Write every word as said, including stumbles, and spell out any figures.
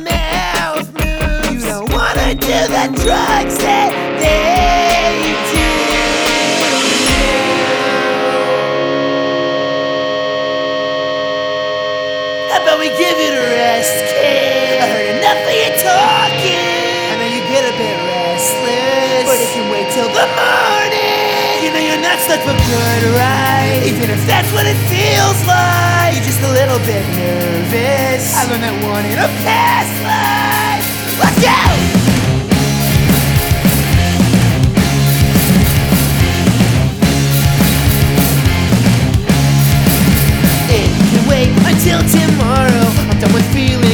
mouth moves. You don't wanna do the drugs that they do. How about we give it a rest, kid? I heard enough of your talking. I know you get a bit restless, but it can wait till the morning. You know you're not stuck for good, right? Even if that's what it feels like. You're just a little bit nervous. I learned that one in a past life. Let's go! It can wait until tomorrow. I'm done with feeling